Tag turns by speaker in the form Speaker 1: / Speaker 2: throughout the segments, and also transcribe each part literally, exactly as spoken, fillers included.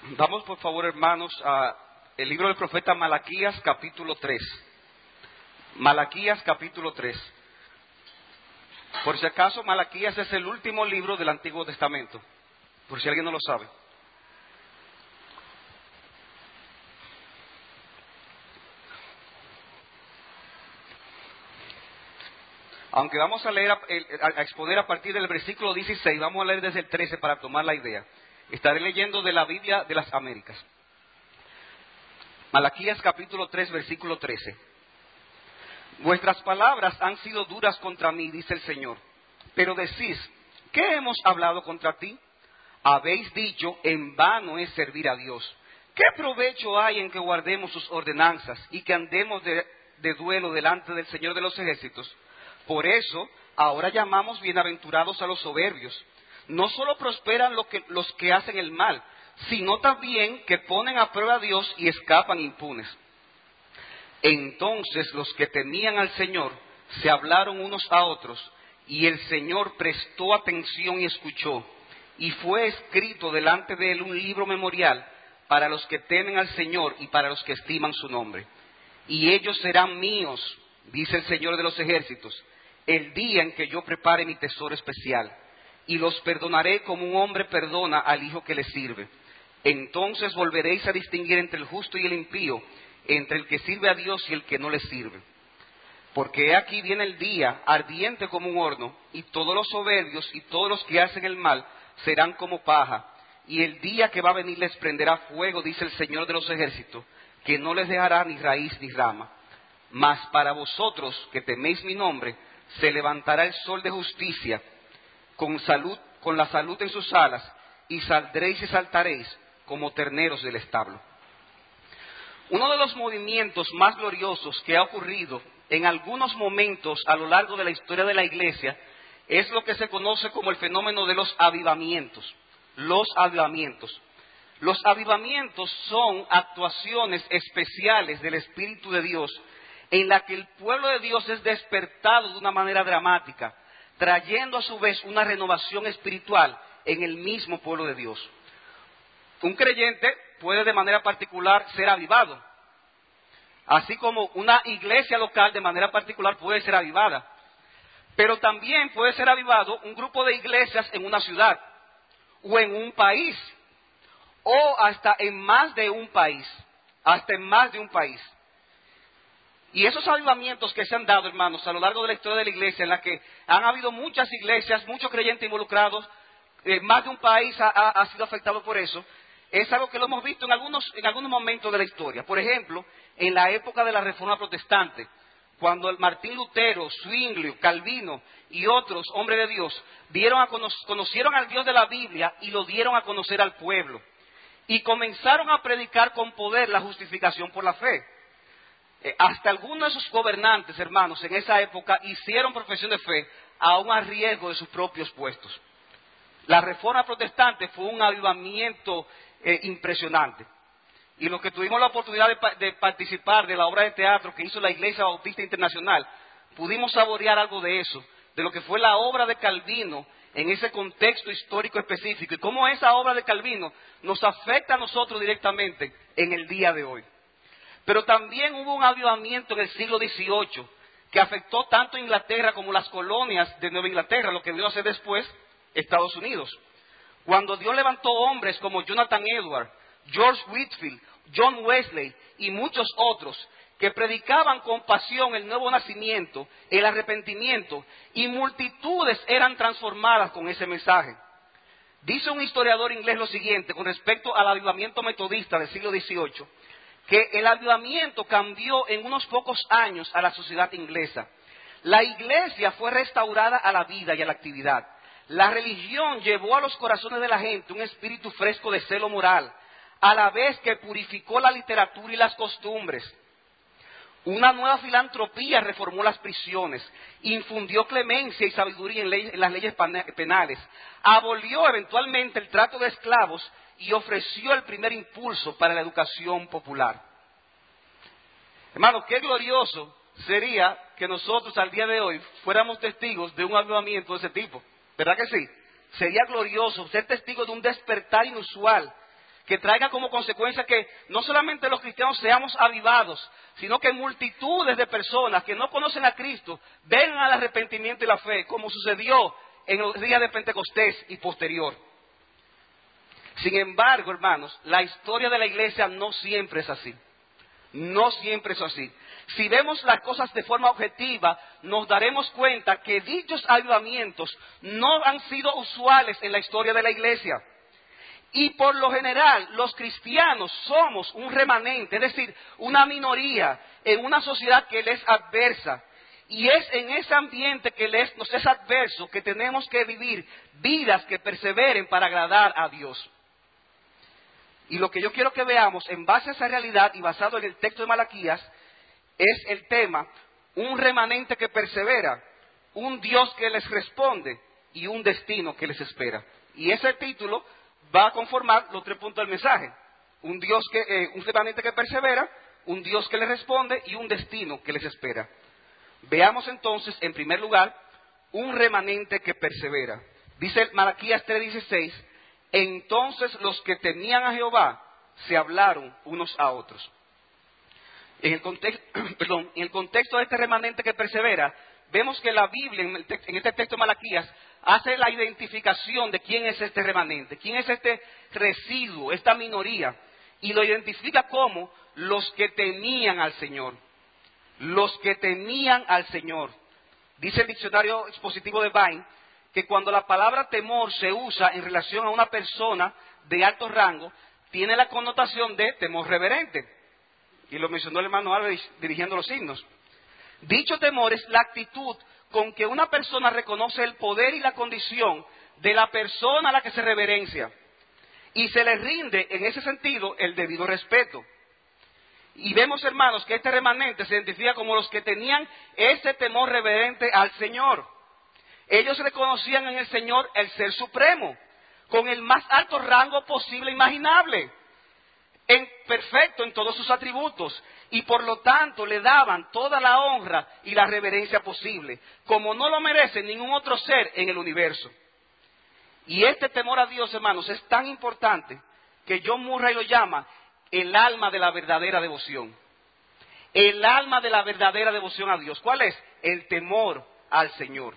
Speaker 1: Vamos, por favor, hermanos, a el libro del profeta Malaquías, capítulo tres. Malaquías, capítulo tres. Por si acaso, Malaquías es el último libro del Antiguo Testamento, por si alguien no lo sabe. Aunque vamos a leer, a, a exponer a partir del versículo dieciséis, vamos a leer desde el trece para tomar la idea. Estaré leyendo de la Biblia de las Américas. Malaquías capítulo tres, versículo trece. Vuestras palabras han sido duras contra mí, dice el Señor. Pero decís, ¿qué hemos hablado contra ti? Habéis dicho, en vano es servir a Dios. ¿Qué provecho hay en que guardemos sus ordenanzas y que andemos de, de duelo delante del Señor de los ejércitos? Por eso, ahora llamamos bienaventurados a los soberbios. No solo prosperan lo que, los que hacen el mal, sino también que ponen a prueba a Dios y escapan impunes. Entonces los que temían al Señor se hablaron unos a otros, y el Señor prestó atención y escuchó, y fue escrito delante de él un libro memorial para los que temen al Señor y para los que estiman su nombre. Y ellos serán míos, dice el Señor de los ejércitos, el día en que yo prepare mi tesoro especial, y los perdonaré como un hombre perdona al hijo que le sirve. Entonces volveréis a distinguir entre el justo y el impío, entre el que sirve a Dios y el que no le sirve. Porque he aquí viene el día, ardiente como un horno, y todos los soberbios y todos los que hacen el mal serán como paja. Y el día que va a venir les prenderá fuego, dice el Señor de los ejércitos, que no les dejará ni raíz ni rama. Mas para vosotros que teméis mi nombre, se levantará el sol de justicia, con salud, con la salud en sus alas, y saldréis y saltaréis como terneros del establo. Uno de los movimientos más gloriosos que ha ocurrido en algunos momentos a lo largo de la historia de la Iglesia es lo que se conoce como el fenómeno de los avivamientos. Los avivamientos. Los avivamientos son actuaciones especiales del Espíritu de Dios en la que el pueblo de Dios es despertado de una manera dramática, trayendo a su vez una renovación espiritual en el mismo pueblo de Dios. Un creyente puede de manera particular ser avivado, así como una iglesia local de manera particular puede ser avivada, pero también puede ser avivado un grupo de iglesias en una ciudad, o en un país, o hasta en más de un país, hasta en más de un país. Y esos avivamientos que se han dado, hermanos, a lo largo de la historia de la iglesia, en la que han habido muchas iglesias, muchos creyentes involucrados, eh, más de un país ha, ha, ha sido afectado por eso, es algo que lo hemos visto en algunos, en algunos momentos de la historia. Por ejemplo, en la época de la Reforma Protestante, cuando el Martín Lutero, Zwinglio, Calvino y otros hombres de Dios dieron a cono- conocieron al Dios de la Biblia y lo dieron a conocer al pueblo. Y comenzaron a predicar con poder la justificación por la fe. Eh, hasta algunos de sus gobernantes, hermanos, en esa época hicieron profesión de fe aún a riesgo de sus propios puestos. La Reforma Protestante fue un avivamiento eh, impresionante. Y los que tuvimos la oportunidad de, de participar de la obra de teatro que hizo la Iglesia Bautista Internacional, pudimos saborear algo de eso, de lo que fue la obra de Calvino en ese contexto histórico específico, y cómo esa obra de Calvino nos afecta a nosotros directamente en el día de hoy. Pero también hubo un avivamiento en el siglo dieciocho que afectó tanto a Inglaterra como las colonias de Nueva Inglaterra, lo que vino a ser después Estados Unidos. Cuando Dios levantó hombres como Jonathan Edwards, George Whitefield, John Wesley y muchos otros que predicaban con pasión el nuevo nacimiento, el arrepentimiento, y multitudes eran transformadas con ese mensaje. Dice un historiador inglés lo siguiente con respecto al avivamiento metodista del siglo dieciocho, que el avivamiento cambió en unos pocos años a la sociedad inglesa. La iglesia fue restaurada a la vida y a la actividad. La religión llevó a los corazones de la gente un espíritu fresco de celo moral, a la vez que purificó la literatura y las costumbres. Una nueva filantropía reformó las prisiones, infundió clemencia y sabiduría en, ley, en las leyes penales, abolió eventualmente el trato de esclavos y ofreció el primer impulso para la educación popular. Hermano, qué glorioso sería que nosotros al día de hoy fuéramos testigos de un avivamiento de ese tipo. ¿Verdad que sí? Sería glorioso ser testigo de un despertar inusual que traiga como consecuencia que no solamente los cristianos seamos avivados, sino que multitudes de personas que no conocen a Cristo vengan al arrepentimiento y la fe, como sucedió en los días de Pentecostés y posterior. Sin embargo, hermanos, la historia de la iglesia no siempre es así. No siempre es así. Si vemos las cosas de forma objetiva, nos daremos cuenta que dichos avivamientos no han sido usuales en la historia de la iglesia. Y por lo general, los cristianos somos un remanente, es decir, una minoría en una sociedad que les es adversa. Y es en ese ambiente que les, nos es adverso que tenemos que vivir vidas que perseveren para agradar a Dios. Y lo que yo quiero que veamos en base a esa realidad y basado en el texto de Malaquías es el tema, un remanente que persevera, un Dios que les responde y un destino que les espera. Y ese título va a conformar los tres puntos del mensaje. Un Dios que, eh, un remanente que persevera, un Dios que les responde y un destino que les espera. Veamos entonces, en primer lugar, un remanente que persevera. Dice Malaquías tres dieciséis, entonces los que temían a Jehová se hablaron unos a otros. En el contexto, perdón, en el contexto de este remanente que persevera, vemos que la Biblia, en, el te- en este texto de Malaquías, hace la identificación de quién es este remanente, quién es este residuo, esta minoría, y lo identifica como los que temían al Señor. Los que temían al Señor. Dice el diccionario expositivo de Vine que cuando la palabra temor se usa en relación a una persona de alto rango, tiene la connotación de temor reverente. Y lo mencionó el hermano Álvarez dirigiendo los signos. Dicho temor es la actitud con que una persona reconoce el poder y la condición de la persona a la que se reverencia. Y se le rinde en ese sentido el debido respeto. Y vemos, hermanos, que este remanente se identifica como los que tenían ese temor reverente al Señor. Ellos reconocían en el Señor el Ser Supremo, con el más alto rango posible e imaginable, en, perfecto en todos sus atributos, y por lo tanto le daban toda la honra y la reverencia posible, como no lo merece ningún otro ser en el universo. Y este temor a Dios, hermanos, es tan importante que John Murray lo llama el alma de la verdadera devoción. El alma de la verdadera devoción a Dios. ¿Cuál es? El temor al Señor.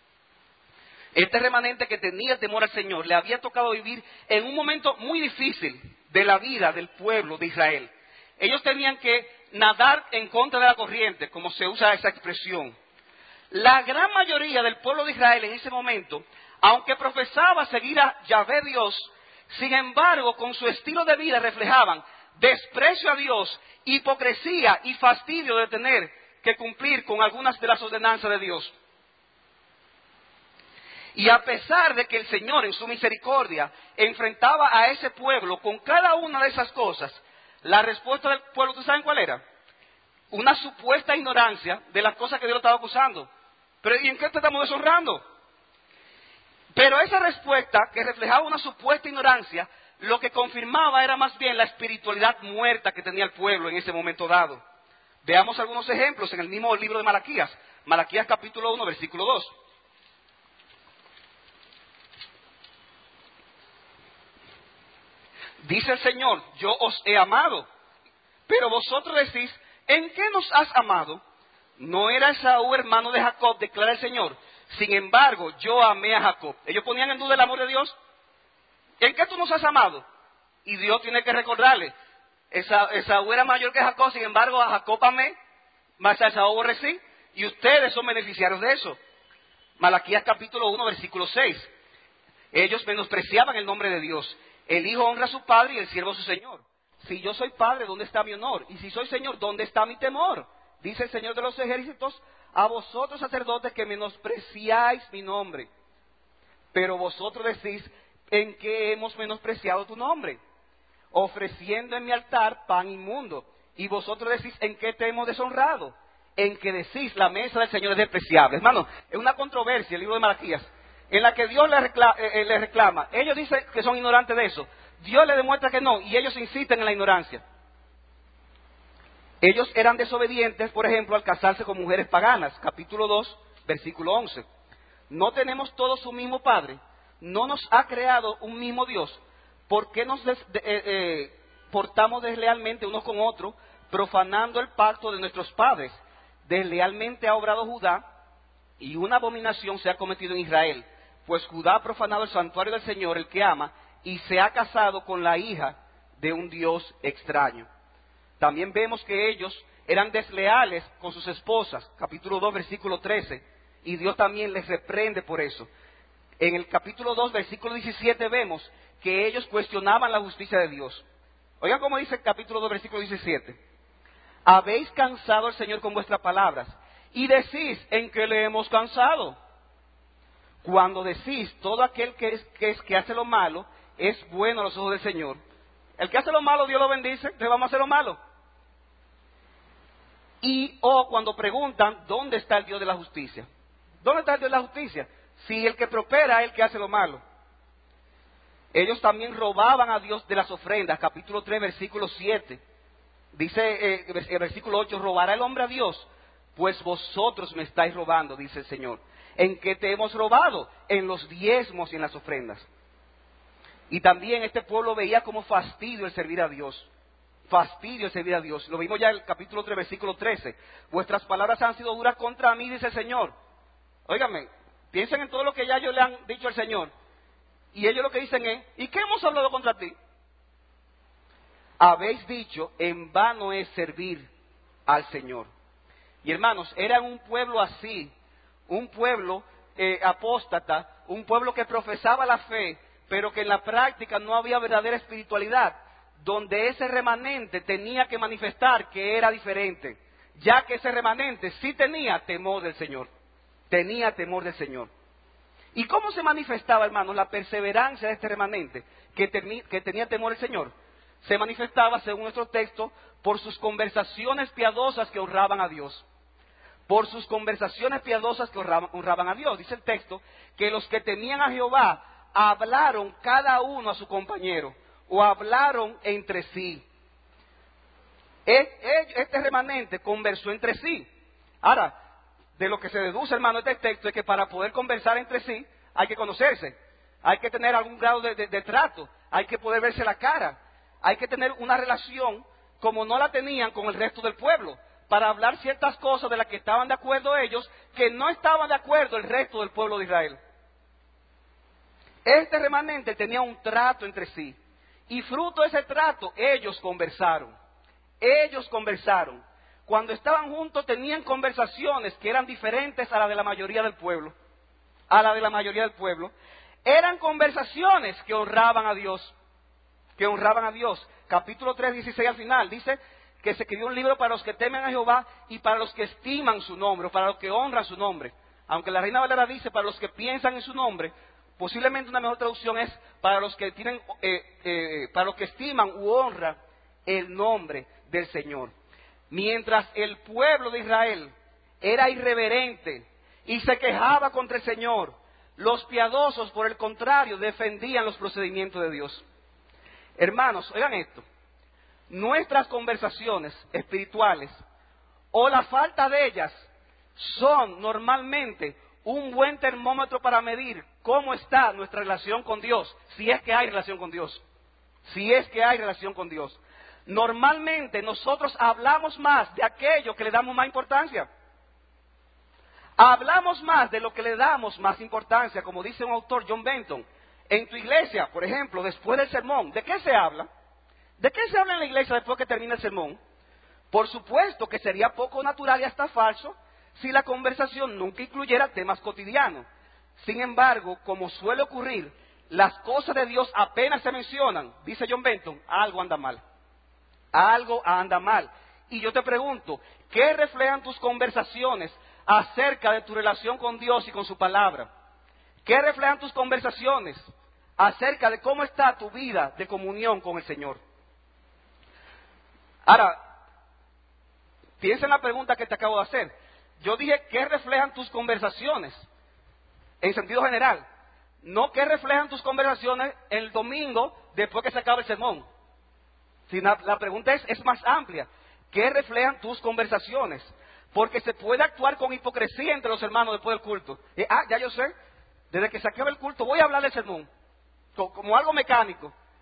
Speaker 1: Este remanente que tenía el temor al Señor le había tocado vivir en un momento muy difícil de la vida del pueblo de Israel. Ellos tenían que nadar en contra de la corriente, como se usa esa expresión. La gran mayoría del pueblo de Israel en ese momento, aunque profesaba seguir a Yahvé Dios, sin embargo, con su estilo de vida reflejaban desprecio a Dios, hipocresía y fastidio de tener que cumplir con algunas de las ordenanzas de Dios. Y a pesar de que el Señor en su misericordia enfrentaba a ese pueblo con cada una de esas cosas, la respuesta del pueblo, ¿ustedes saben cuál era? Una supuesta ignorancia de las cosas que Dios lo estaba acusando. Pero ¿y en qué te estamos deshonrando? Pero esa respuesta, que reflejaba una supuesta ignorancia, lo que confirmaba era más bien la espiritualidad muerta que tenía el pueblo en ese momento dado. Veamos algunos ejemplos en el mismo libro de Malaquías. Malaquías capítulo uno, versículo dos. Dice el Señor, yo os he amado, pero vosotros decís, ¿en qué nos has amado? ¿No era Esaú hermano de Jacob? Declara el Señor. Sin embargo, yo amé a Jacob. Ellos ponían en duda el amor de Dios. ¿En qué tú nos has amado? Y Dios tiene que recordarle, Esa, Esaú era mayor que Jacob, sin embargo a Jacob amé, mas a Esaú aborrecí, y ustedes son beneficiarios de eso. Malaquías capítulo uno, versículo seis. Ellos menospreciaban el nombre de Dios. El hijo honra a su padre y el siervo a su señor. Si yo soy padre, ¿dónde está mi honor? Y si soy señor, ¿dónde está mi temor? Dice el Señor de los ejércitos, a vosotros sacerdotes que menospreciáis mi nombre. Pero vosotros decís, ¿en qué hemos menospreciado tu nombre? Ofreciendo en mi altar pan inmundo. Y vosotros decís, ¿en qué te hemos deshonrado? En que decís, la mesa del Señor es despreciable. Hermano, es una controversia el libro de Malaquías, en la que Dios les reclama, eh, les reclama. Ellos dicen que son ignorantes de eso. Dios les demuestra que no, y ellos insisten en la ignorancia. Ellos eran desobedientes, por ejemplo, al casarse con mujeres paganas. Capítulo dos, versículo once. ¿No tenemos todos un mismo Padre? ¿No nos ha creado un mismo Dios? ¿por qué nos des, de, eh, eh, portamos deslealmente unos con otros, profanando el pacto de nuestros padres? Deslealmente ha obrado Judá, y una abominación se ha cometido en Israel, pues Judá ha profanado el santuario del Señor, el que ama, y se ha casado con la hija de un Dios extraño. También vemos que ellos eran desleales con sus esposas, capítulo dos, versículo trece, y Dios también les reprende por eso. En el capítulo dos, versículo diecisiete, vemos que ellos cuestionaban la justicia de Dios. Oigan cómo dice el capítulo dos, versículo diecisiete. Habéis cansado al Señor con vuestras palabras, y decís, ¿en qué le hemos cansado? Cuando decís, todo aquel que, es, que, es, que hace lo malo, es bueno a los ojos del Señor. El que hace lo malo, Dios lo bendice, entonces vamos a hacer lo malo. Y o cuando preguntan, ¿dónde está el Dios de la justicia? ¿Dónde está el Dios de la justicia? Si el que prospera es el que hace lo malo. Ellos también robaban a Dios de las ofrendas, capítulo tres, versículo siete. Dice eh, el versículo ocho, ¿robará el hombre a Dios? Pues vosotros me estáis robando, dice el Señor. ¿En qué te hemos robado? En los diezmos y en las ofrendas. Y también este pueblo veía como fastidio el servir a Dios. Fastidio el servir a Dios. Lo vimos ya en el capítulo tres, versículo trece. Vuestras palabras han sido duras contra mí, dice el Señor. Óigame, piensen en todo lo que ya ellos le han dicho al Señor. Y ellos lo que dicen es, ¿y qué hemos hablado contra ti? Habéis dicho, en vano es servir al Señor. Y hermanos, eran un pueblo así, un pueblo eh, apóstata, un pueblo que profesaba la fe, pero que en la práctica no había verdadera espiritualidad, donde ese remanente tenía que manifestar que era diferente, ya que ese remanente sí tenía temor del Señor, tenía temor del Señor. ¿Y cómo se manifestaba, hermanos, la perseverancia de este remanente que, teni- que tenía temor del Señor? Se manifestaba, según nuestro texto, por sus conversaciones piadosas que honraban a Dios. Por sus conversaciones piadosas que honraban, honraban a Dios. Dice el texto que los que temían a Jehová hablaron cada uno a su compañero, o hablaron entre sí. Este remanente conversó entre sí. Ahora, de lo que se deduce, hermano, de este texto es que para poder conversar entre sí hay que conocerse, hay que tener algún grado de, de, de trato, hay que poder verse la cara, hay que tener una relación como no la tenían con el resto del pueblo, para hablar ciertas cosas de las que estaban de acuerdo ellos, que no estaban de acuerdo el resto del pueblo de Israel. Este remanente tenía un trato entre sí, y fruto de ese trato ellos conversaron, ellos conversaron. Cuando estaban juntos tenían conversaciones que eran diferentes a la de la mayoría del pueblo, a la de la mayoría del pueblo. Eran conversaciones que honraban a Dios, que honraban a Dios. Capítulo tres, dieciséis al final, dice que se escribió un libro para los que temen a Jehová y para los que estiman su nombre, o para los que honran su nombre. Aunque la Reina Valera dice para los que piensan en su nombre, posiblemente una mejor traducción es para los que tienen, eh, eh, para los que estiman u honran el nombre del Señor. Mientras el pueblo de Israel era irreverente y se quejaba contra el Señor, los piadosos, por el contrario, defendían los procedimientos de Dios. Hermanos, oigan esto. Nuestras conversaciones espirituales, o la falta de ellas, son normalmente un buen termómetro para medir cómo está nuestra relación con Dios, si es que hay relación con Dios. Si es que hay relación con Dios. Normalmente nosotros hablamos más de aquello que le damos más importancia. Hablamos más de lo que le damos más importancia, como dice un autor, John Benton. En tu iglesia, por ejemplo, después del sermón, ¿de qué se habla? ¿De qué se habla en la iglesia después que termina el sermón? Por supuesto que sería poco natural y hasta falso si la conversación nunca incluyera temas cotidianos. Sin embargo, como suele ocurrir, las cosas de Dios apenas se mencionan, dice John Benton, algo anda mal. Algo anda mal. Y yo te pregunto, ¿qué reflejan tus conversaciones acerca de tu relación con Dios y con su palabra? ¿Qué reflejan tus conversaciones acerca de cómo está tu vida de comunión con el Señor? Ahora, piensa en la pregunta que te acabo de hacer. Yo dije, ¿qué reflejan tus conversaciones? En sentido general. No qué reflejan tus conversaciones el domingo después que se acaba el sermón. Si la, la pregunta es, es más amplia. ¿Qué reflejan tus conversaciones? Porque se puede actuar con hipocresía entre los hermanos después del culto. Y, ah, ya yo sé, desde que se acaba el culto voy a hablar del sermón, como, como algo mecánico.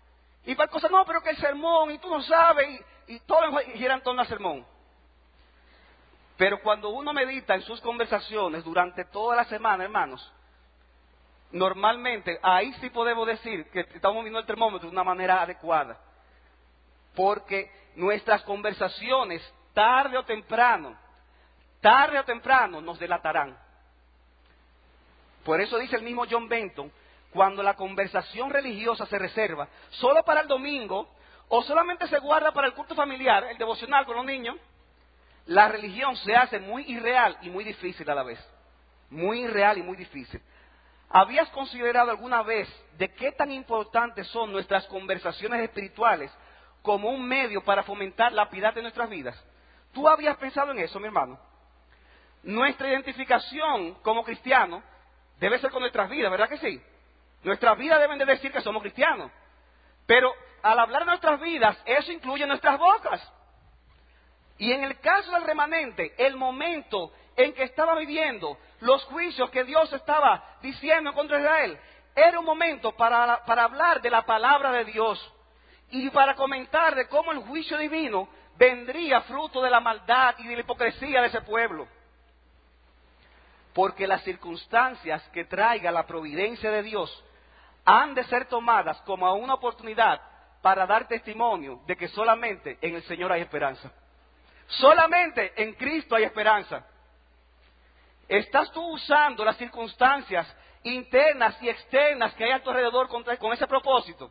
Speaker 1: Y para cosas, no, pero que el sermón, y tú no sabes, y, y todo gira en torno al sermón. Pero cuando uno medita en sus conversaciones durante toda la semana, hermanos, normalmente ahí sí podemos decir que estamos viendo el termómetro de una manera adecuada. Porque nuestras conversaciones, tarde o temprano, tarde o temprano nos delatarán. Por eso dice el mismo John Benton, cuando la conversación religiosa se reserva solo para el domingo, o solamente se guarda para el culto familiar, el devocional con los niños, la religión se hace muy irreal y muy difícil a la vez. Muy irreal y muy difícil. ¿Habías considerado alguna vez de qué tan importantes son nuestras conversaciones espirituales como un medio para fomentar la piedad de nuestras vidas? ¿Tú habías pensado en eso, mi hermano? Nuestra identificación como cristianos debe ser con nuestras vidas, ¿verdad que sí? Nuestras vidas deben de decir que somos cristianos. Pero al hablar de nuestras vidas, eso incluye nuestras bocas. Y en el caso del remanente, el momento en que estaba viviendo los juicios que Dios estaba diciendo contra Israel, era un momento para, para hablar de la palabra de Dios y para comentar de cómo el juicio divino vendría fruto de la maldad y de la hipocresía de ese pueblo. Porque las circunstancias que traiga la providencia de Dios han de ser tomadas como una oportunidad para dar testimonio de que solamente en el Señor hay esperanza. Solamente en Cristo hay esperanza. ¿Estás tú usando las circunstancias internas y externas que hay a tu alrededor con, con ese propósito?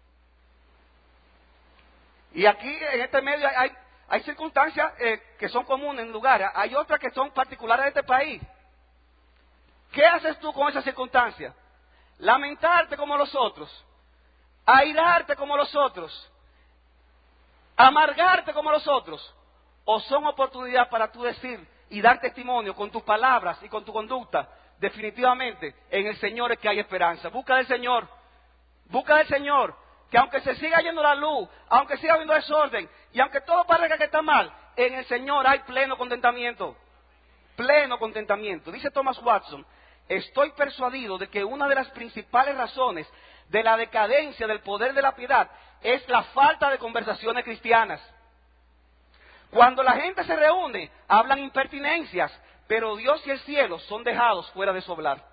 Speaker 1: Y aquí en este medio hay, hay circunstancias eh, que son comunes en lugares, hay otras que son particulares de este país. ¿Qué haces tú con esas circunstancias? Lamentarte como los otros, airarte como los otros, amargarte como los otros, o son oportunidades para tú decir y dar testimonio con tus palabras y con tu conducta, definitivamente en el Señor es que hay esperanza. Busca del Señor, busca del Señor, que aunque se siga yendo la luz, aunque siga habiendo desorden, y aunque todo parezca que está mal, en el Señor hay pleno contentamiento, pleno contentamiento. Dice Thomas Watson, estoy persuadido de que una de las principales razones de la decadencia del poder de la piedad es la falta de conversaciones cristianas. Cuando la gente se reúne, hablan impertinencias, pero Dios y el cielo son dejados fuera de su hablar.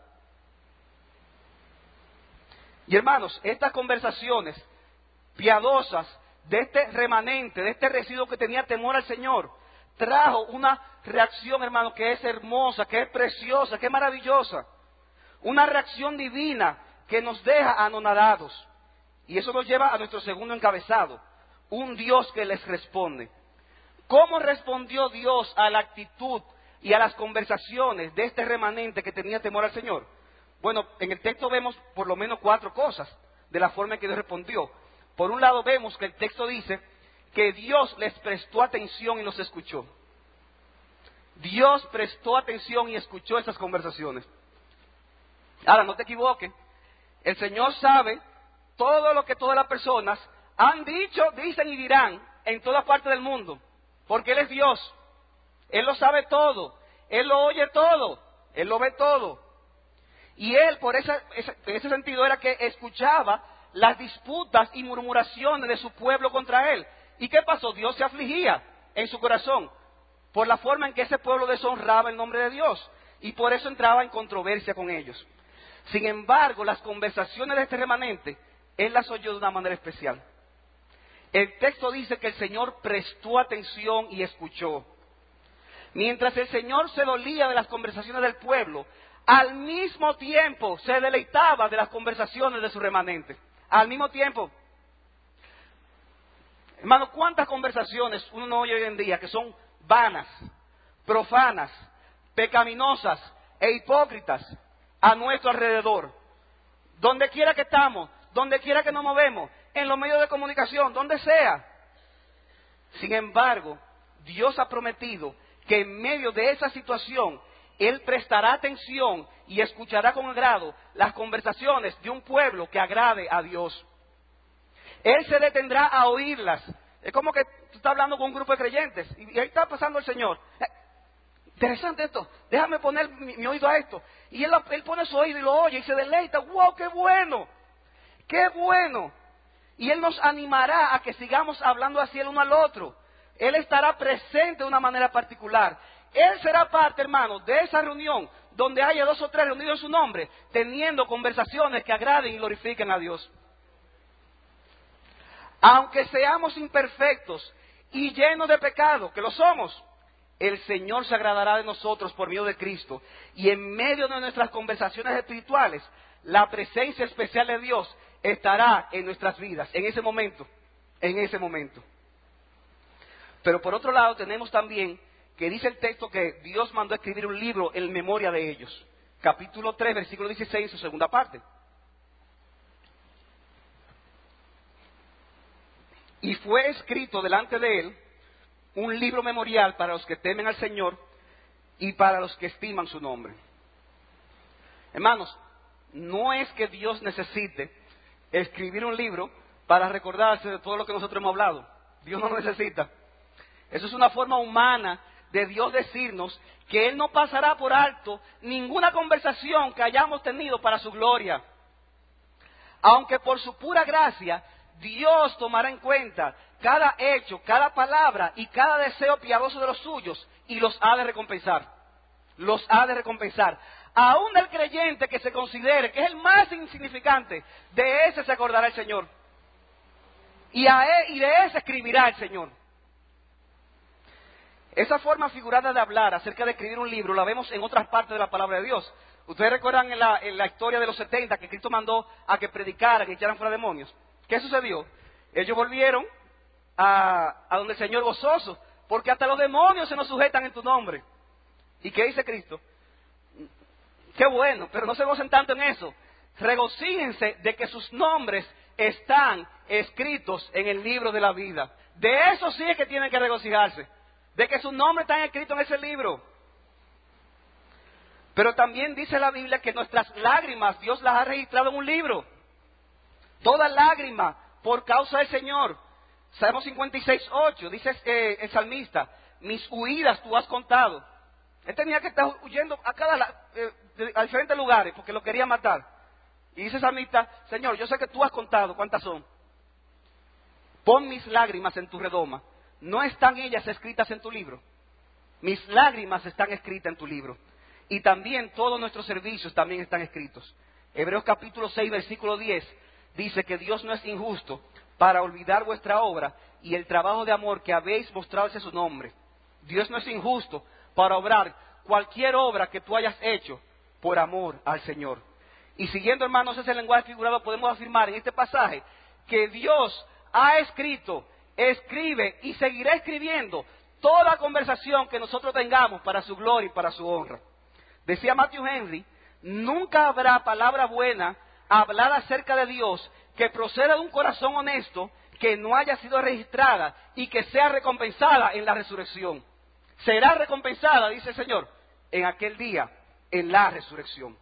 Speaker 1: Y hermanos, estas conversaciones piadosas de este remanente, de este residuo que tenía temor al Señor, trajo una reacción, hermano, que es hermosa, que es preciosa, que es maravillosa. Una reacción divina que nos deja anonadados. Y eso nos lleva a nuestro segundo encabezado, un Dios que les responde. ¿Cómo respondió Dios a la actitud y a las conversaciones de este remanente que tenía temor al Señor? Bueno, en el texto vemos por lo menos cuatro cosas de la forma en que Dios respondió. Por un lado vemos que el texto dice que Dios les prestó atención y los escuchó. Dios prestó atención y escuchó esas conversaciones. Ahora, no te equivoques, el Señor sabe todo lo que todas las personas han dicho, dicen y dirán en toda parte del mundo. Porque Él es Dios, Él lo sabe todo, Él lo oye todo, Él lo ve todo. Y Él, por esa, esa, en ese sentido, era que escuchaba las disputas y murmuraciones de su pueblo contra Él. ¿Y qué pasó? Dios se afligía en su corazón por la forma en que ese pueblo deshonraba el nombre de Dios. Y por eso entraba en controversia con ellos. Sin embargo, las conversaciones de este remanente, Él las oyó de una manera especial. El texto dice que el Señor prestó atención y escuchó. Mientras el Señor se dolía de las conversaciones del pueblo, al mismo tiempo se deleitaba de las conversaciones de su remanente. Al mismo tiempo. Hermano, ¿cuántas conversaciones uno no oye hoy en día que son vanas, profanas, pecaminosas e hipócritas a nuestro alrededor? Donde quiera que estamos, donde quiera que nos movemos, en los medios de comunicación, donde sea. Sin embargo, Dios ha prometido que en medio de esa situación, Él prestará atención y escuchará con agrado las conversaciones de un pueblo que agrade a Dios. Él se detendrá a oírlas. Es como que tú estás hablando con un grupo de creyentes y ahí está pasando el Señor. Eh, interesante esto, déjame poner mi, mi oído a esto. Y él, él pone su oído y lo oye y se deleita. ¡Wow, qué bueno! ¡Qué bueno! y Él nos animará a que sigamos hablando así el uno al otro. Él estará presente de una manera particular. Él será parte, hermanos, de esa reunión donde haya dos o tres reunidos en su nombre, teniendo conversaciones que agraden y glorifiquen a Dios. Aunque seamos imperfectos y llenos de pecado, que lo somos, el Señor se agradará de nosotros por medio de Cristo. Y en medio de nuestras conversaciones espirituales, la presencia especial de Dios estará en nuestras vidas, en ese momento, en ese momento. Pero por otro lado tenemos también que dice el texto que Dios mandó a escribir un libro en memoria de ellos. Capítulo tres, versículo dieciséis, su segunda parte. Y fue escrito delante de él un libro memorial para los que temen al Señor y para los que estiman su nombre. Hermanos, no es que Dios necesite escribir un libro para recordarse de todo lo que nosotros hemos hablado. Dios no lo necesita. Eso es una forma humana de Dios decirnos que Él no pasará por alto ninguna conversación que hayamos tenido para su gloria. Aunque por su pura gracia, Dios tomará en cuenta cada hecho, cada palabra y cada deseo piadoso de los suyos y los ha de recompensar. Los ha de recompensar. Aún del creyente que se considere que es el más insignificante, de ese se acordará el Señor. Y, a él, y de ese escribirá el Señor. Esa forma figurada de hablar acerca de escribir un libro la vemos en otras partes de la palabra de Dios. Ustedes recuerdan en la, en la historia de los setenta que Cristo mandó a que predicaran, que echaran fuera demonios. ¿Qué sucedió? Ellos volvieron a, a donde el Señor gozoso, porque hasta los demonios se nos sujetan en tu nombre. ¿Y qué dice Cristo? Qué bueno, pero no se gocen tanto en eso. Regocíjense de que sus nombres están escritos en el libro de la vida. De eso sí es que tienen que regocijarse. De que sus nombres están escritos en ese libro. Pero también dice la Biblia que nuestras lágrimas Dios las ha registrado en un libro. Toda lágrima por causa del Señor. Salmo cincuenta y seis, ocho, dice eh, el salmista, mis huidas tú has contado. Él tenía que estar huyendo a cada, eh, de, a diferentes lugares porque lo quería matar. Y dice el salmista, Señor, yo sé que tú has contado cuántas son. Pon mis lágrimas en tu redoma. ¿No están ellas escritas en tu libro? Mis lágrimas están escritas en tu libro. Y también todos nuestros servicios también están escritos. Hebreos capítulo seis, versículo diez, dice que Dios no es injusto para olvidar vuestra obra y el trabajo de amor que habéis mostrado hacia su nombre. Dios no es injusto para obrar cualquier obra que tú hayas hecho por amor al Señor. Y siguiendo, hermanos, ese lenguaje figurado, podemos afirmar en este pasaje que Dios ha escrito, escribe y seguirá escribiendo toda conversación que nosotros tengamos para su gloria y para su honra. Decía Matthew Henry, nunca habrá palabra buena hablada acerca de Dios que proceda de un corazón honesto que no haya sido registrada y que sea recompensada en la resurrección. Será recompensada, dice el Señor, en aquel día, en la resurrección.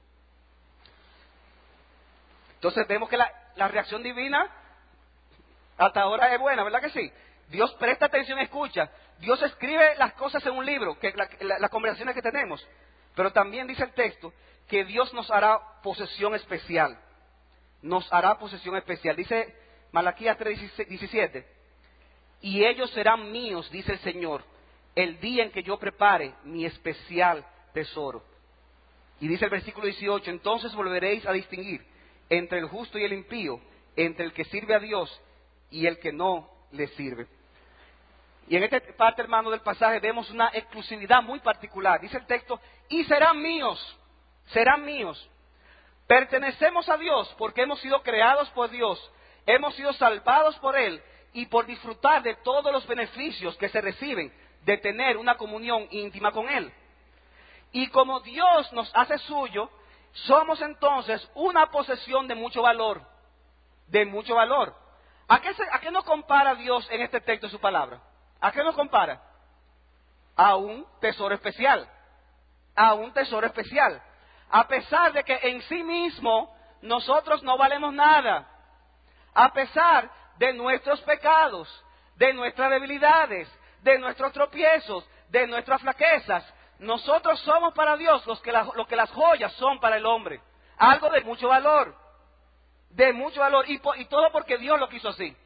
Speaker 1: Entonces vemos que la, la reacción divina hasta ahora es buena, ¿verdad que sí? Dios presta atención y escucha. Dios escribe las cosas en un libro, que la, la, las conversaciones que tenemos. Pero también dice el texto que Dios nos hará posesión especial. Nos hará posesión especial. Dice Malaquías tres diecisiete. Y ellos serán míos, dice el Señor, el día en que yo prepare mi especial tesoro. Y dice el versículo dieciocho, entonces volveréis a distinguir entre el justo y el impío, entre el que sirve a Dios y el que no le sirve. Y en esta parte, hermano, del pasaje vemos una exclusividad muy particular. Dice el texto, y serán míos, serán míos. Pertenecemos a Dios porque hemos sido creados por Dios, hemos sido salvados por Él y por disfrutar de todos los beneficios que se reciben de tener una comunión íntima con Él. Y como Dios nos hace suyo, somos entonces una posesión de mucho valor, de mucho valor. ¿A qué, se, ¿A qué nos compara Dios en este texto de su palabra? ¿A qué nos compara? A un tesoro especial, a un tesoro especial. A pesar de que en sí mismo nosotros no valemos nada, a pesar de nuestros pecados, de nuestras debilidades, de nuestros tropiezos, de nuestras flaquezas, nosotros somos para Dios los que, la, lo que las joyas son para el hombre, algo de mucho valor. de mucho valor, y, po, y todo porque Dios lo quiso así.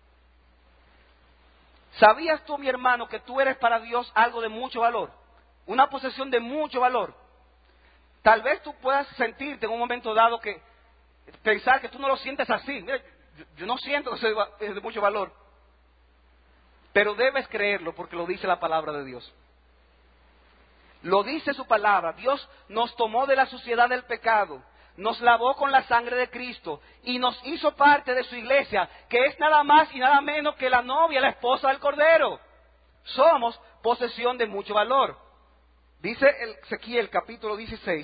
Speaker 1: ¿Sabías tú, mi hermano, que tú eres para Dios algo de mucho valor? Una posesión de mucho valor. Tal vez tú puedas sentirte en un momento dado que, pensar que tú no lo sientes así. Mira, yo, yo no siento que soy de mucho valor. Pero debes creerlo porque lo dice la palabra de Dios. Lo dice su palabra. Dios nos tomó de la suciedad del pecado, nos lavó con la sangre de Cristo y nos hizo parte de su iglesia, que es nada más y nada menos que la novia, la esposa del Cordero. Somos posesión de mucho valor. Dice el Ezequiel capítulo dieciséis,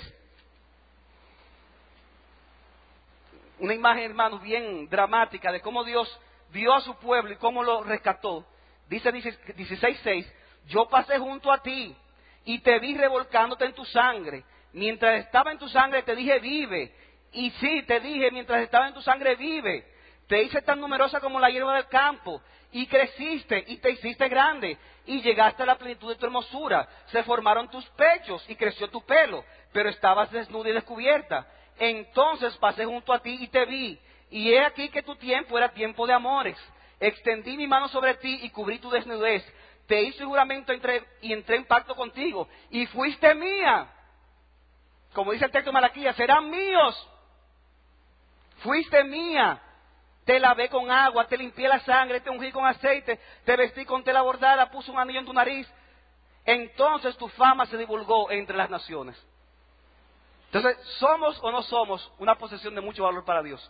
Speaker 1: una imagen, hermanos, bien dramática de cómo Dios vio a su pueblo y cómo lo rescató. Dice dieciséis seis, yo pasé junto a ti y te vi revolcándote en tu sangre. Mientras estaba en tu sangre te dije vive. Y sí, te dije mientras estaba en tu sangre vive. Te hice tan numerosa como la hierba del campo. Y creciste y te hiciste grande. Y llegaste a la plenitud de tu hermosura. Se formaron tus pechos y creció tu pelo. Pero estabas desnuda y descubierta. Entonces pasé junto a ti y te vi. Y he aquí que tu tiempo era tiempo de amores. Extendí mi mano sobre ti y cubrí tu desnudez. Te hice juramento entre, y entré en pacto contigo. Y fuiste mía. Como dice el texto de Malaquías, serán míos. Fuiste mía. Te lavé con agua, te limpié la sangre, te ungí con aceite, te vestí con tela bordada, puse un anillo en tu nariz. Entonces tu fama se divulgó entre las naciones. Entonces, ¿somos o no somos una posesión de mucho valor para Dios?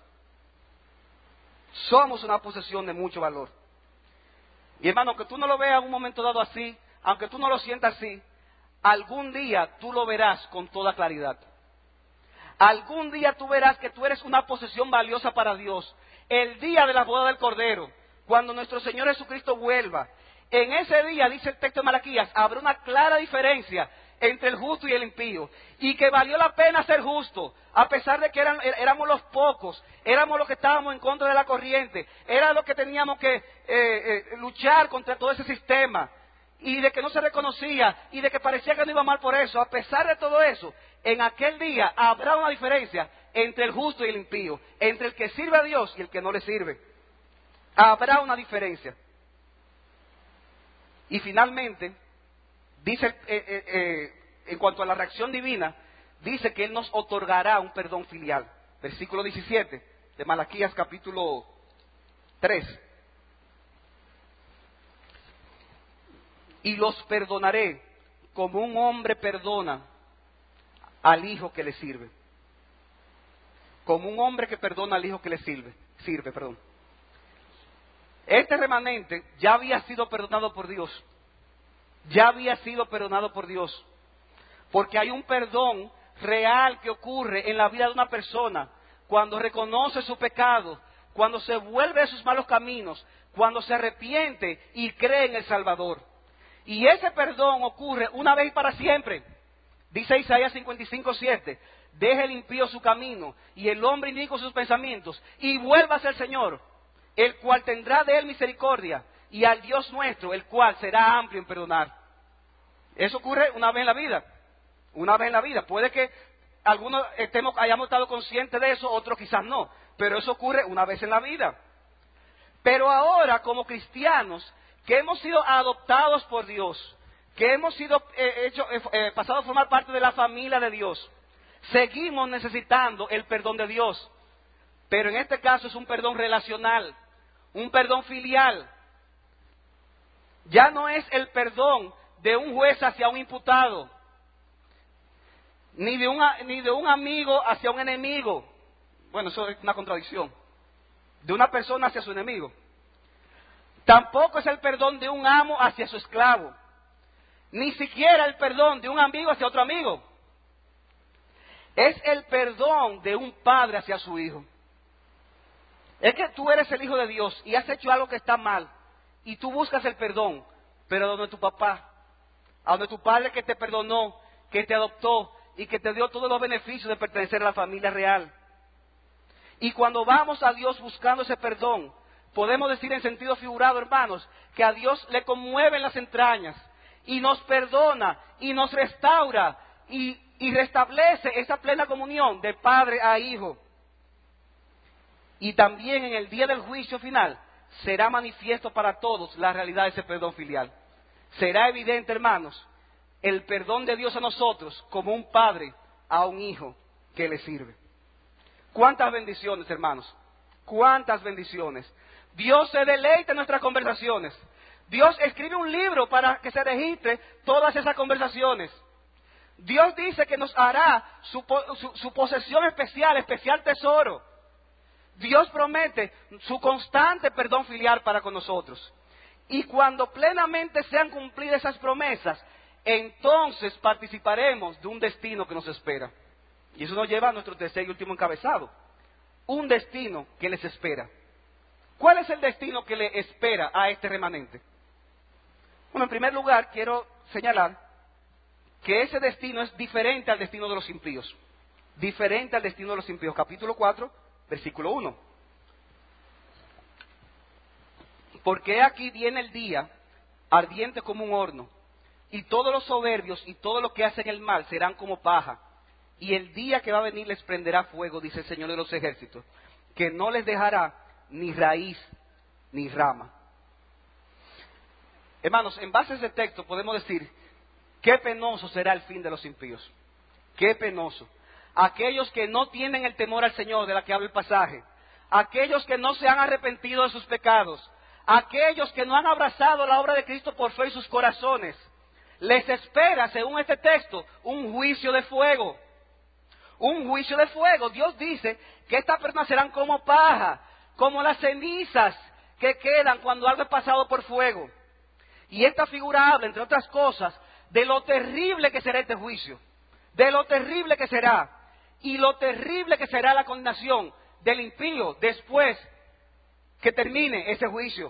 Speaker 1: Somos una posesión de mucho valor. Y hermano, aunque tú no lo veas en un momento dado así, aunque tú no lo sientas así, algún día tú lo verás con toda claridad. Algún día tú verás que tú eres una posesión valiosa para Dios. El día de la boda del Cordero, cuando nuestro Señor Jesucristo vuelva, en ese día, dice el texto de Malaquías, habrá una clara diferencia entre el justo y el impío, y que valió la pena ser justo, a pesar de que eran, éramos los pocos, éramos los que estábamos en contra de la corriente, era los que teníamos que eh, eh, luchar contra todo ese sistema, y de que no se reconocía, y de que parecía que no iba mal por eso. A pesar de todo eso, en aquel día habrá una diferencia entre el justo y el impío, entre el que sirve a Dios y el que no le sirve. Habrá una diferencia. Y finalmente, dice, eh, eh, eh, en cuanto a la reacción divina, dice que Él nos otorgará un perdón filial. Versículo diecisiete de Malaquías capítulo tres. Y los perdonaré como un hombre perdona al hijo que le sirve. Como un hombre que perdona al hijo que le sirve. Sirve, perdón. Este remanente ya había sido perdonado por Dios. Ya había sido perdonado por Dios. Porque hay un perdón real que ocurre en la vida de una persona cuando reconoce su pecado, cuando se vuelve de sus malos caminos, cuando se arrepiente y cree en el Salvador. Y ese perdón ocurre una vez y para siempre. Dice Isaías cincuenta y cinco, siete. Deje el impío su camino y el hombre inicuo sus pensamientos y vuélvase al Señor, el cual tendrá de él misericordia, y al Dios nuestro, el cual será amplio en perdonar. Eso ocurre una vez en la vida. Una vez en la vida. Puede que algunos estemos, hayamos estado conscientes de eso, otros quizás no. Pero eso ocurre una vez en la vida. Pero ahora, como cristianos, que hemos sido adoptados por Dios, que hemos sido eh, hecho, eh, eh, pasado a formar parte de la familia de Dios, seguimos necesitando el perdón de Dios. Pero en este caso es un perdón relacional, un perdón filial. Ya no es el perdón de un juez hacia un imputado, ni de un, ni de un amigo hacia un enemigo. Bueno, eso es una contradicción. De una persona hacia su enemigo. Tampoco es el perdón de un amo hacia su esclavo. Ni siquiera el perdón de un amigo hacia otro amigo. Es el perdón de un padre hacia su hijo. Es que tú eres el hijo de Dios y has hecho algo que está mal. Y tú buscas el perdón. Pero donde tu papá, a donde tu padre que te perdonó, que te adoptó y que te dio todos los beneficios de pertenecer a la familia real. Y cuando vamos a Dios buscando ese perdón, podemos decir en sentido figurado, hermanos, que a Dios le conmueven las entrañas y nos perdona y nos restaura y, y restablece esa plena comunión de padre a hijo. Y también en el día del juicio final será manifiesto para todos la realidad de ese perdón filial. Será evidente, hermanos, el perdón de Dios a nosotros como un padre a un hijo que le sirve. ¿Cuántas bendiciones, hermanos? ¿Cuántas bendiciones? Dios se deleita en nuestras conversaciones. Dios escribe un libro para que se registre todas esas conversaciones. Dios dice que nos hará su, su, su posesión especial, especial tesoro. Dios promete su constante perdón filial para con nosotros. Y cuando plenamente sean cumplidas esas promesas, entonces participaremos de un destino que nos espera. Y eso nos lleva a nuestro tercer y último encabezado. Un destino que les espera. ¿Cuál es el destino que le espera a este remanente? Bueno, en primer lugar, quiero señalar que ese destino es diferente al destino de los impíos. Diferente al destino de los impíos. Capítulo cuatro, versículo uno. Porque aquí viene el día, ardiente como un horno, y todos los soberbios y todos los que hacen el mal serán como paja. Y el día que va a venir les prenderá fuego, dice el Señor de los ejércitos, que no les dejará ni raíz ni rama. Hermanos, en base a ese texto podemos decir, qué penoso será el fin de los impíos. Qué penoso. Aquellos que no tienen el temor al Señor de la que habla el pasaje, aquellos que no se han arrepentido de sus pecados, aquellos que no han abrazado la obra de Cristo por fe en sus corazones, les espera, según este texto, un juicio de fuego. Un juicio de fuego. Dios dice que estas personas serán como paja, como las cenizas que quedan cuando algo es pasado por fuego. Y esta figura habla, entre otras cosas, de lo terrible que será este juicio, de lo terrible que será, y lo terrible que será la condenación del impío después que termine ese juicio.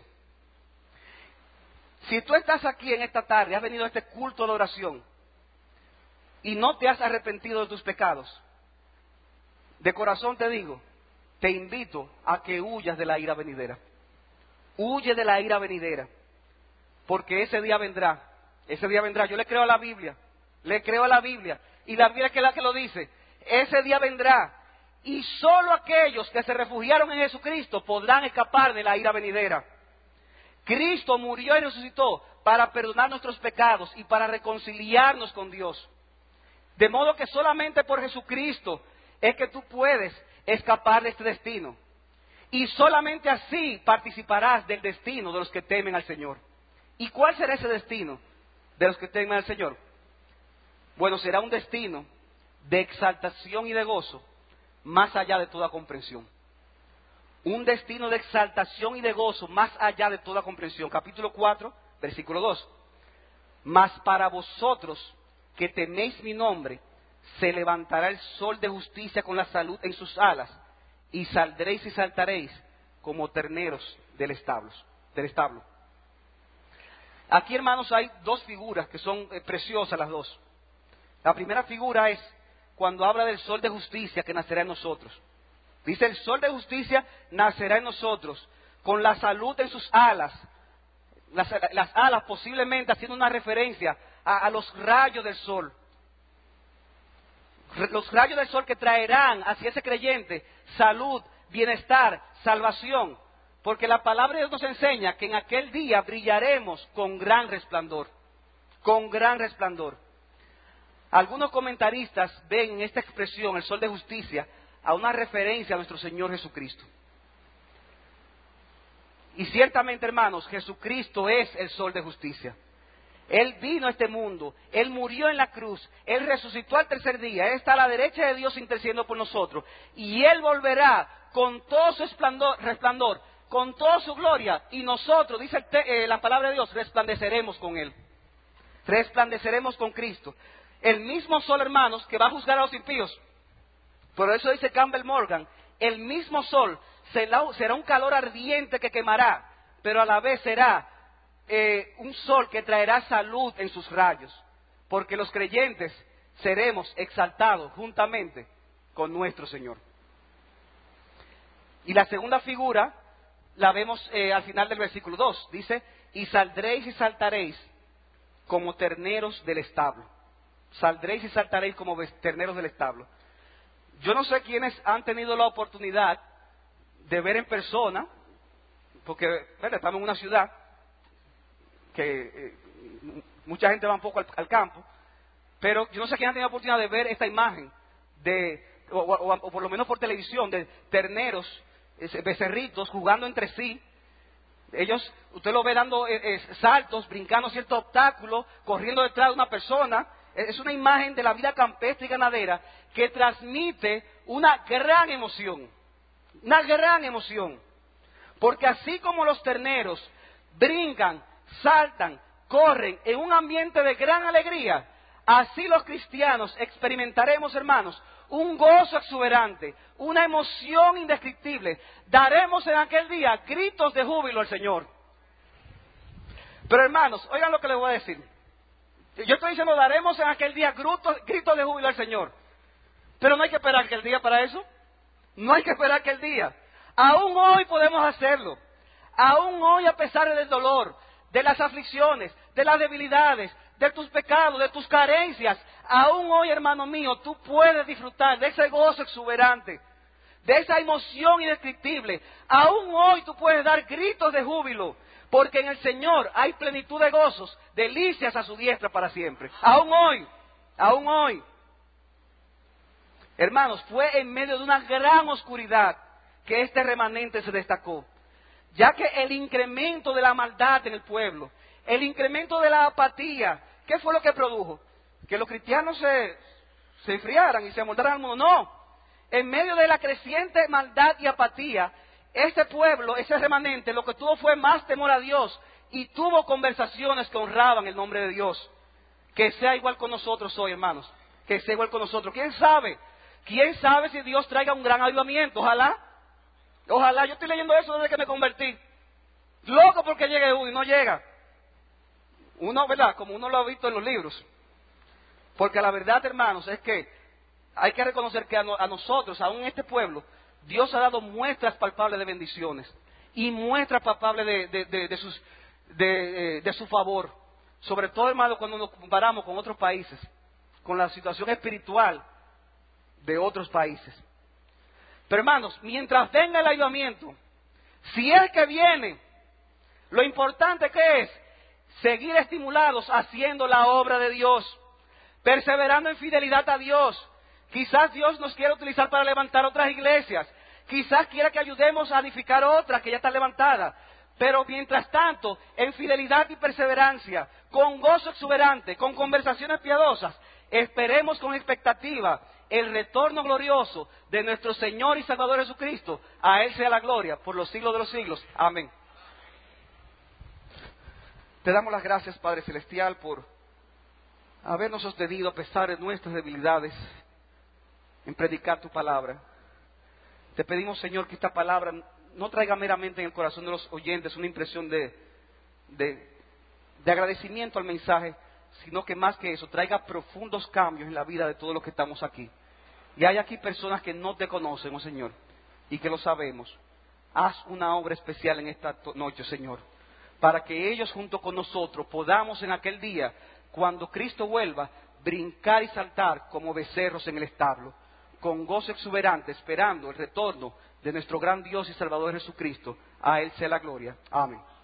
Speaker 1: Si tú estás aquí en esta tarde, has venido a este culto de oración, y no te has arrepentido de tus pecados, de corazón te digo, te invito a que huyas de la ira venidera. Huye de la ira venidera, porque ese día vendrá, ese día vendrá. Yo le creo a la Biblia, le creo a la Biblia, y la Biblia es la que lo dice. Ese día vendrá, y solo aquellos que se refugiaron en Jesucristo podrán escapar de la ira venidera. Cristo murió y resucitó para perdonar nuestros pecados y para reconciliarnos con Dios. De modo que solamente por Jesucristo es que tú puedes escapar de este destino. Y solamente así participarás del destino de los que temen al Señor. ¿Y cuál será ese destino de los que temen al Señor? Bueno, será un destino de exaltación y de gozo más allá de toda comprensión. Un destino de exaltación y de gozo más allá de toda comprensión. Capítulo cuatro, versículo dos. Mas para vosotros que teméis mi nombre, se levantará el sol de justicia con la salud en sus alas, y saldréis y saltaréis como terneros del establo. Del establo. Aquí, hermanos, hay dos figuras que son eh, preciosas las dos. La primera figura es cuando habla del sol de justicia que nacerá en nosotros. Dice, el sol de justicia nacerá en nosotros, con la salud en sus alas. Las, las alas posiblemente haciendo una referencia a, a los rayos del sol. Los rayos del sol que traerán hacia ese creyente salud, bienestar, salvación. Porque la palabra de Dios nos enseña que en aquel día brillaremos con gran resplandor. Con gran resplandor. Algunos comentaristas ven en esta expresión, el sol de justicia, a una referencia a nuestro Señor Jesucristo. Y ciertamente, hermanos, Jesucristo es el sol de justicia. Él vino a este mundo, Él murió en la cruz, Él resucitó al tercer día, Él está a la derecha de Dios intercediendo por nosotros. Y Él volverá con todo su resplandor, resplandor con toda su gloria. Y nosotros, dice el te, eh, la palabra de Dios, resplandeceremos con Él. Resplandeceremos con Cristo. El mismo sol, hermanos, que va a juzgar a los impíos. Por eso dice Campbell Morgan, el mismo sol será un calor ardiente que quemará, pero a la vez será eh, un sol que traerá salud en sus rayos, porque los creyentes seremos exaltados juntamente con nuestro Señor. Y la segunda figura la vemos eh, al final del versículo dos, dice, y saldréis y saltaréis como terneros del establo. Saldréis y saltaréis como terneros del establo. Yo no sé quiénes han tenido la oportunidad
Speaker 2: de ver en persona, porque ¿verdad? Estamos en una ciudad que eh, mucha gente va un poco al, al campo, pero yo no sé quién ha tenido la oportunidad de ver esta imagen, de o, o, o por lo menos por televisión, de terneros, eh, becerritos jugando entre sí. Ellos, usted lo ve dando eh, eh, saltos, brincando ciertos obstáculos, corriendo detrás de una persona. Es una imagen de la vida campestre y ganadera que transmite una gran emoción, una gran emoción. Porque así como los terneros brincan, saltan, corren en un ambiente de gran alegría, así los cristianos experimentaremos, hermanos, un gozo exuberante, una emoción indescriptible. Daremos en aquel día gritos de júbilo al Señor. Pero hermanos, oigan lo que les voy a decir. Yo estoy diciendo, daremos en aquel día gritos, gritos de júbilo al Señor. Pero no hay que esperar aquel día para eso. No hay que esperar aquel día. Aún hoy podemos hacerlo. Aún hoy, a pesar del dolor, de las aflicciones, de las debilidades, de tus pecados, de tus carencias, aún hoy, hermano mío, tú puedes disfrutar de ese gozo exuberante, de esa emoción indescriptible. Aún hoy tú puedes dar gritos de júbilo, porque en el Señor hay plenitud de gozos, delicias a su diestra para siempre. Aún hoy, aún hoy. Hermanos, fue en medio de una gran oscuridad que este remanente se destacó, ya que el incremento de la maldad en el pueblo, el incremento de la apatía, ¿qué fue lo que produjo? Que los cristianos se, se enfriaran y se amoldaran al mundo. No, en medio de la creciente maldad y apatía, este pueblo, ese remanente, lo que tuvo fue más temor a Dios y tuvo conversaciones que honraban el nombre de Dios. Que sea igual con nosotros hoy, hermanos, que sea igual con nosotros. ¿Quién sabe? ¿Quién sabe si Dios traiga un gran avivamiento? Ojalá. Ojalá, yo estoy leyendo eso desde que me convertí. Loco porque llegue uno y no llega. Uno, ¿verdad? Como uno lo ha visto en los libros. Porque la verdad, hermanos, es que hay que reconocer que a, no, a nosotros, aún en este pueblo, Dios ha dado muestras palpables de bendiciones. Y muestras palpables de, de, de, de, sus, de, de su favor. Sobre todo, hermanos, cuando nos comparamos con otros países. Con la situación espiritual de otros países. Pero hermanos, mientras venga el avivamiento, si es que viene, lo importante que es seguir estimulados haciendo la obra de Dios, perseverando en fidelidad a Dios. Quizás Dios nos quiera utilizar para levantar otras iglesias, quizás quiera que ayudemos a edificar otras que ya están levantadas, pero mientras tanto, en fidelidad y perseverancia, con gozo exuberante, con conversaciones piadosas, esperemos con expectativa el retorno glorioso de nuestro Señor y Salvador Jesucristo. A Él sea la gloria por los siglos de los siglos. Amén. Te damos las gracias, Padre Celestial, por habernos sostenido a pesar de nuestras debilidades en predicar tu palabra. Te pedimos, Señor, que esta palabra no traiga meramente en el corazón de los oyentes una impresión de, de, de agradecimiento al mensaje, sino que más que eso, traiga profundos cambios en la vida de todos los que estamos aquí. Y hay aquí personas que no te conocen, oh Señor, y que lo sabemos. Haz una obra especial en esta noche, Señor, para que ellos junto con nosotros podamos en aquel día, cuando Cristo vuelva, brincar y saltar como becerros en el establo, con gozo exuberante, esperando el retorno de nuestro gran Dios y Salvador Jesucristo. A Él sea la gloria. Amén.